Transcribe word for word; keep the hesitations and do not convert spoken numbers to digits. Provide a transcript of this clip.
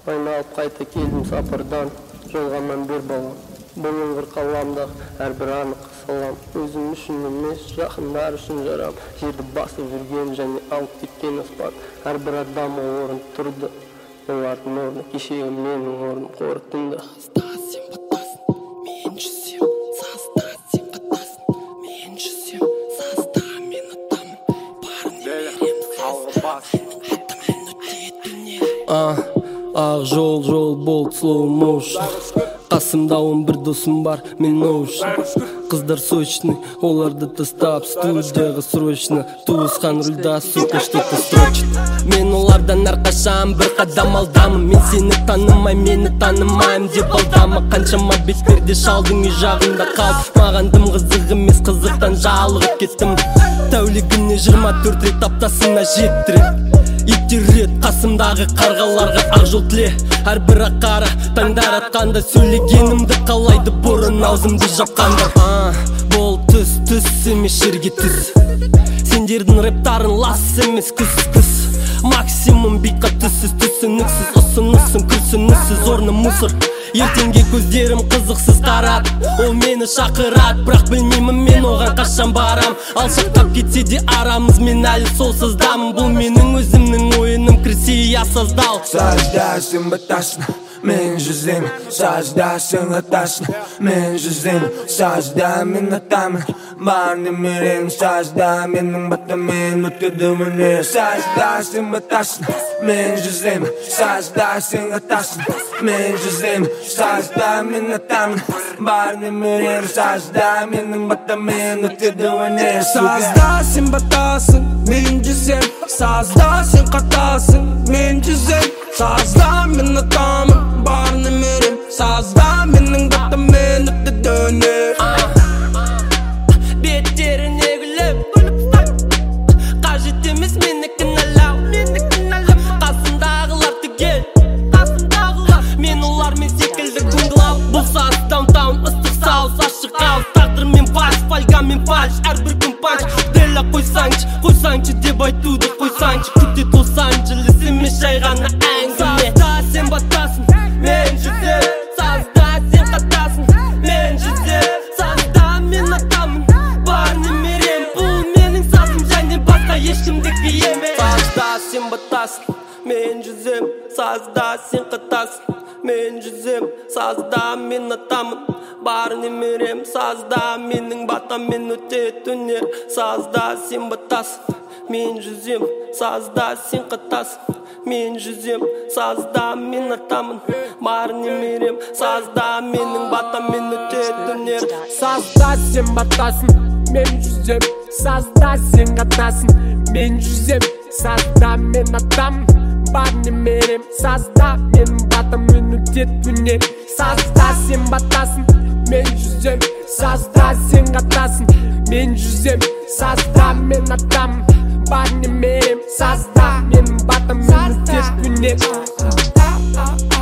айналып кайта келдим сапардан, жолга мән бер балам. Бұл ыңғыр қаламда әрбір анық салам. Өзім үшін емес, жақындар үшін жарам. Жерді басып жүрген және алып кеткен аспан. Әрбір адам орын тұрды. Олардың орны кешегі менің орным қорытынды. Сазда сен батасың, мен жүзем. Сазда сен қатасың, мен жүзем. Сазда мен атамын, барын емерем. Сазда атамын өтетіне. Ақ жол, жол болды, slow motion. Қасымда он бір досым бар, мен оушын. Қыздар сочный, оларды тастап студияға срочно. Туысқан рульда, сука, что-то строчит. Мен олардан әрқашан бір қадам алдамын. Мен сені танымай, мені танымайым деп алдама. Қаншама бетперде шалдың үй жағында қал. Маған дым қызық емес, қызықтан жалығып кеттім. Тәулігіне жиырма төрт рет, аптасына жеті рет. Иттер рет қасымдағы қарғаларға ақ жол тіле. Әрбір ақара таңдар атқанда, сөйлегенімді қалайды бұрын аузымды жапқанда. Бол түс, түс емес жерге түс. Сендердің рэптарын лас емес, күс, күс. Максимум битқа түссіз, түсініксіз. Ұсынысың, күрсінісіз, орны мусор. Ертеңге көздерім қызықсыз қарады. Ол мені шақырады, бірақ білмеймін мен оған қашан барам. Алшақтап кетсе де арамыз, мен әлі солсыздамын. Бұл менің өзімнің ойыным, красия создал. Сазда сен батасың, мен жүзем. Сазда сен қатасың, мен жүзем. Сазда мен атамын, бар немерем. Сазда менің батамен өтеді міне. Сазда сен батасың, мен жүзем. Сазда сен қатасың, мен жүзем. Сазда мен атамын, бар немерем. Сазда менің батамен өтеді міне. Сазда сен батасың, мен жүзем. Сазда сен қатасың, мен жүзем. Сазда мен атамын, бар немерем. Сазда менің батамен өтеді міне. Беттеріне күліп, қажет емес мені кінәлау. Қасымдағылар түгел, мен олармен секілді күнгілау. Бұл саз даунтаун, ыстық сауыз, ашық ауыз. Тағдырмен фальш, фольгамен фальш, әрбір күн панч. Делла қойсаңшы, қойсаңшы деп айтуды қойсаңшы. Күтет Лос-Анджелес емес жай ғана әңгіме. Сазда сен батасың, мен жүзем. Сазда сен қатасың, мен жүзем. Сазда мен атамын, бар немерем. Бұл менің сазым және басқа ешкімдікі емес. Сазда сен батасың, мен жүзем. Сазда сен қатасың, мен жүзем. Сазда мен атамын, бар немерем. Сазда менің батамен өтеді өнер. Сазда сен батасың, мен жүзем. Сазда сен қатасың, мен жүзем. Сазда мен атамын, бар немерем. Сазда менің батамен өтеді өнер. Сазда сен батасың, мен жүзем. Сазда сен қатасың, мен жүзем. Сазда мен атамын, бар немерем. Сазда менің батамен өтеді өнер. Сазда сен батасың, мен жүзем. Сазда сен қатасың, мен жүзем. Сазда мен атамын, бар немерем. Сазда менің батамен өтеді өнер.